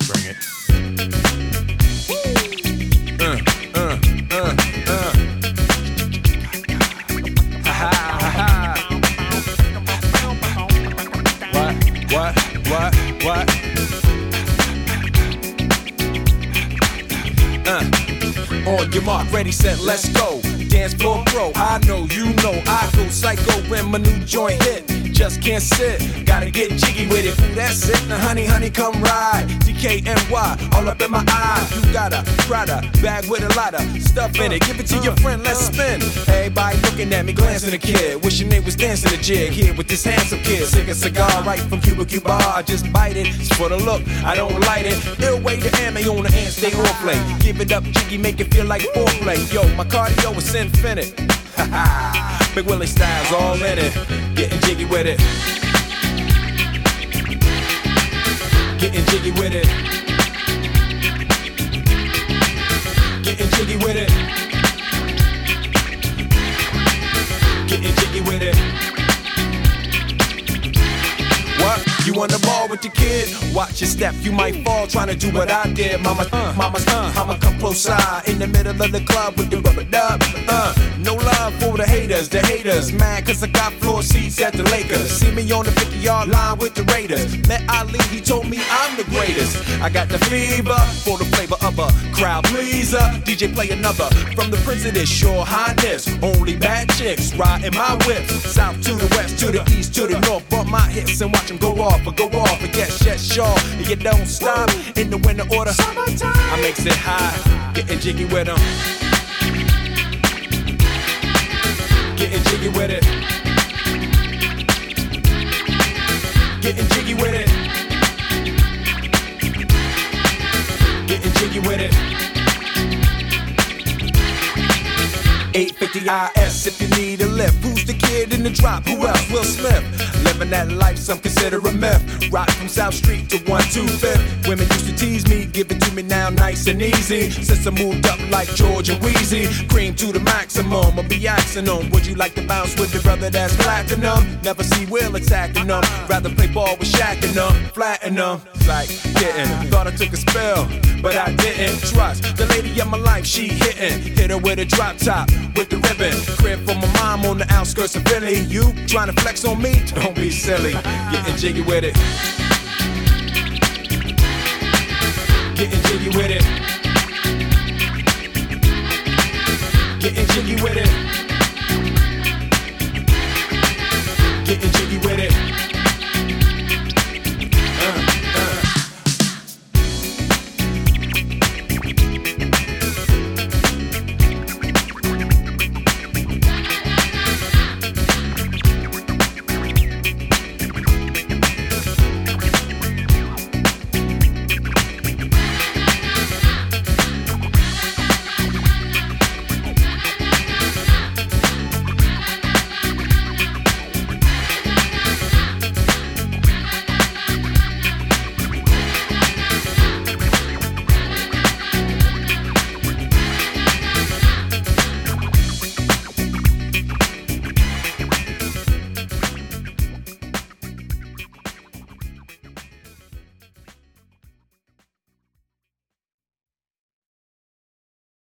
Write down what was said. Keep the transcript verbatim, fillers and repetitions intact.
Bring it. Uh, uh, uh, uh. Ha ha ha ha. What? What? What? What? Uh. On your mark, ready, set, let's go. Dance floor pro, I know, you know, I go psycho when my new joint hit. Just can't sit, gotta get jiggy with it. Ooh, that's it, now honey, honey, come ride. D K N Y, all up in my eye. You got a Prada bag with a lot of stuff in it. Give it to your friend, let's spin. Everybody looking at me, glancing a kid. Wishing they was dancing a jig here with this handsome kid. Sick a cigar right from Cuba Cuba. I just bite it, it's for the look, I don't light it. Ill way to ammo on the hand, stay on play. Give it up, jiggy, make it feel like foreplay. Yo, my cardio is infinite. Ha ha. Big Willie style's all in it. Getting jiggy with it. Getting jiggy with it. Getting jiggy with it. Getting jiggy with it. What? You on the ball with your kid? Watch your step, you might fall trying to do what I did. Mama, uh, mama, uh, I'ma come close side in the middle of the club with the rubber dub. Uh, no love for the haters, the haters mad cause I got floor seats at the Lakers. See me on the fifty yard line with the Raiders. Met Ali, he told me I'm the greatest. I got the fever for the flavor of a crowd pleaser. D J play another from the Prince of this Your Highness. Only bad chicks riding my whip. South to the west, to the east, to the north. Bump my hips and watch them go off, or go off and get shut shaw. And you don't stop in the winter order. I makes it high, getting jiggy with them. Getting jiggy with it. Getting jiggy with it. Getting jiggy with it. eight fifty I S if you need a lift. Who's the kid in the drop? Who else? Will Smith. Living that life, some consider a myth. Rock from South Street to one two fifth. Women used to tease me, give it to me now nice and easy. Since I moved up like George and Wheezy, cream to the maximum, I'll be axing them. Would you like to bounce with your brother that's platinum? Never see Will attacking them. Rather play ball with Shaq and them, flatten them. Like getting, thought I took a spell, but I didn't. Trust the lady of my life, she hitting. Hit her with a drop top, with the ribbon. Crib for my mom on the outskirts of Philly. You trying to flex on me? Don't be silly. Getting jiggy with it. Getting jiggy with it. Getting jiggy with it.